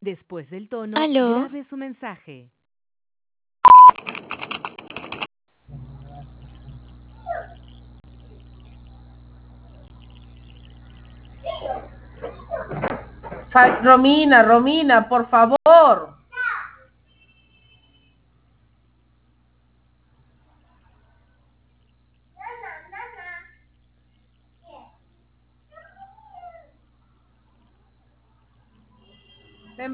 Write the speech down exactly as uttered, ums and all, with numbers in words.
Después del tono, ¿Aló? grabe su mensaje. Romina, Romina, por favor.